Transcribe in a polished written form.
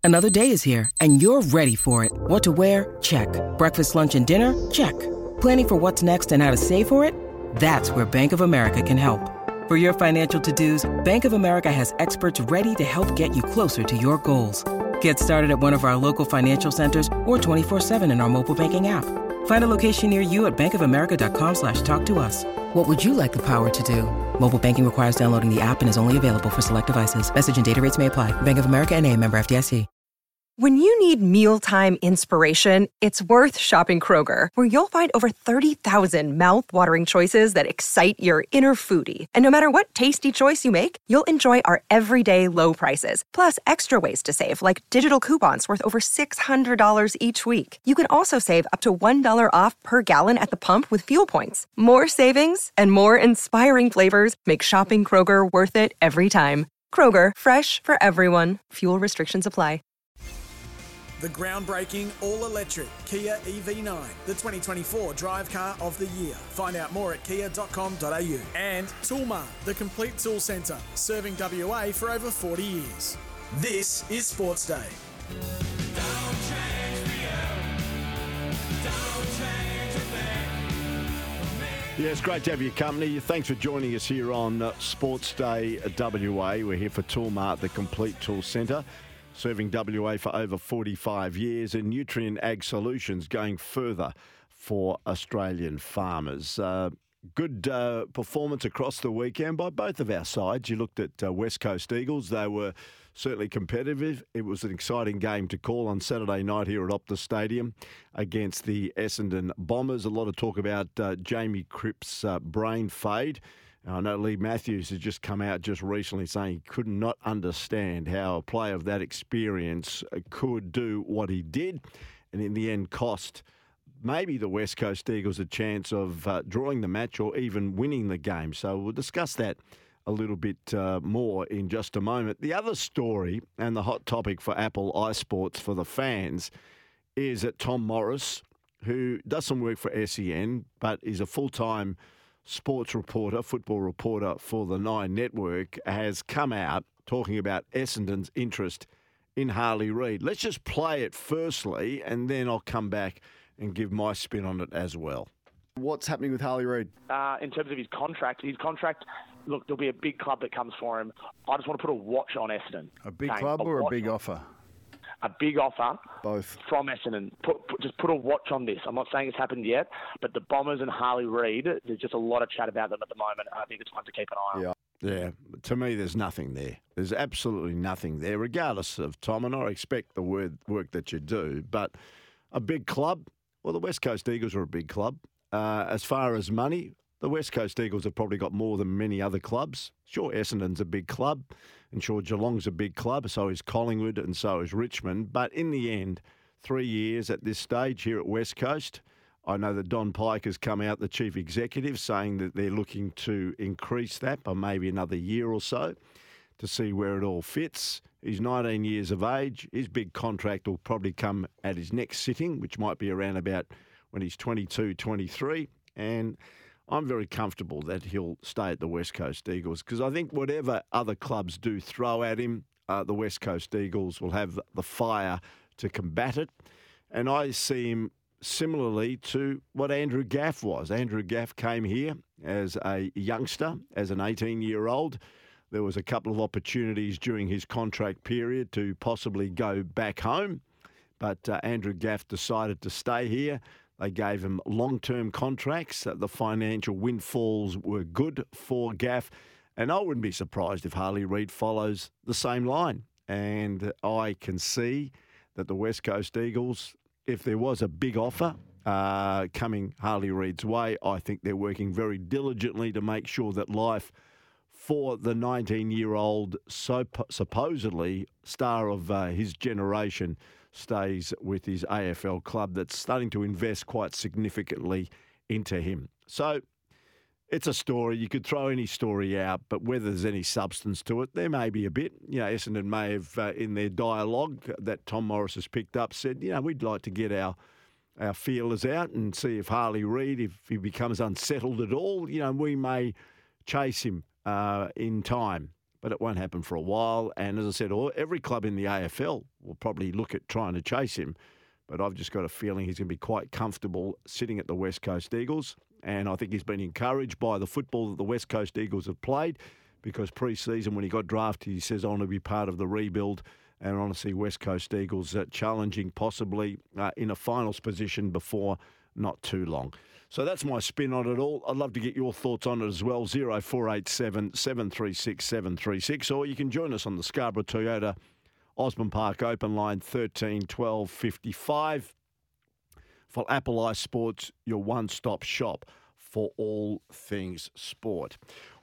Another day is here, and you're ready for it. What to wear? Check. Breakfast, lunch, and dinner? Check. Planning for what's next and how to save for it? That's where Bank of America can help. For your financial to-dos, Bank of America has experts ready to help get you closer to your goals. Get started at one of our local financial centers or 24/7 in our mobile banking app. Find a location near you at bankofamerica.com/talktous. What would you like the power to do? Mobile banking requires downloading the app and is only available for select devices. Message and data rates may apply. Bank of America N.A., member FDIC. When you need mealtime inspiration, it's worth shopping Kroger, where you'll find over 30,000 mouth-watering choices that excite your inner foodie. And no matter what tasty choice you make, you'll enjoy our everyday low prices, plus extra ways to save, like digital coupons worth over $600 each week. You can also save up to $1 off per gallon at the pump with fuel points. More savings and more inspiring flavors make shopping Kroger worth it every time. Kroger, fresh for everyone. Fuel restrictions apply. The groundbreaking all-electric Kia EV9, the 2024 drive car of the year. Find out more at kia.com.au. And Toolmart, the complete tool centre, serving WA for over 40 years. This is Sports Day. Don't change for you. Don't change a thing. Yeah, it's great to have your company. Thanks for joining us here on Sports Day WA. We're here for Toolmart, the complete tool centre, serving WA for over 45 years, and Nutrient Ag Solutions going further for Australian farmers. Good performance across the weekend by both of our sides. You looked at West Coast Eagles. They were certainly competitive. It was an exciting game to call on Saturday night here at Optus Stadium against the Essendon Bombers. A lot of talk about Jamie Cripps' brain fade. I know Lee Matthews has just come out just recently saying he could not understand how a player of that experience could do what he did, and in the end cost maybe the West Coast Eagles a chance of drawing the match or even winning the game. So we'll discuss that a little bit more in just a moment. The other story and the hot topic for Apple iSports for the fans is that Tom Morris, who does some work for SEN but is a full-time sports reporter, football reporter for the Nine Network, has come out talking about Essendon's interest in Harley Reid. Let's just play it firstly, and then I'll come back and give my spin on it as well. What's happening with Harley Reid? In terms of his contract, look, there'll be a big club that comes for him. I just want to put a watch on Essendon. A big club or a big offer? A big offer. Both. From Essendon. Just put a watch on this. I'm not saying it's happened yet, but the Bombers and Harley Reid, there's just a lot of chat about them at the moment. I think it's one to keep an eye on. Yeah, to me, there's nothing there. There's absolutely nothing there, regardless of Tom, and I expect the work that you do. But a big club, well, the West Coast Eagles are a big club. As far as money, the West Coast Eagles have probably got more than many other clubs. Sure, Essendon's a big club, and sure, Geelong's a big club, so is Collingwood, and so is Richmond. But in the end, 3 years at this stage here at West Coast, I know that Don Pike has come out, the chief executive, saying that they're looking to increase that by maybe another year or so to see where it all fits. He's 19 years of age. His big contract will probably come at his next sitting, which might be around about when he's 22, 23. And I'm very comfortable that he'll stay at the West Coast Eagles, because I think whatever other clubs do throw at him, the West Coast Eagles will have the fire to combat it. And I see him similarly to what Andrew Gaff was. Andrew Gaff came here as a youngster, as an 18-year-old. There was a couple of opportunities during his contract period to possibly go back home, but Andrew Gaff decided to stay here. They gave him long-term contracts. The financial windfalls were good for Gaff, and I wouldn't be surprised if Harley Reid follows the same line. And I can see that the West Coast Eagles, if there was a big offer coming Harley Reid's way, I think they're working very diligently to make sure that life for the 19-year-old, supposedly star of his generation, stays with his AFL club that's starting to invest quite significantly into him. So it's a story. You could throw any story out, but whether there's any substance to it, there may be a bit. You know, Essendon may have, in their dialogue that Tom Morris has picked up, said, you know, we'd like to get our feelers out and see if Harley Reid, if he becomes unsettled at all, you know, we may chase him in time. but it won't happen for a while. And as I said, every club in the AFL will probably look at trying to chase him. But I've just got a feeling he's going to be quite comfortable sitting at the West Coast Eagles. And I think he's been encouraged by the football that the West Coast Eagles have played, because pre-season when he got drafted, he says, I want to be part of the rebuild. And I want to see West Coast Eagles challenging possibly in a finals position before not too long. So that's my spin on it all. I'd love to get your thoughts on it as well. 0487 736 736. Or you can join us on the Scarborough Toyota Osborne Park Open line 13 12 55. For Apple Ice Sports, your one-stop shop for all things sport.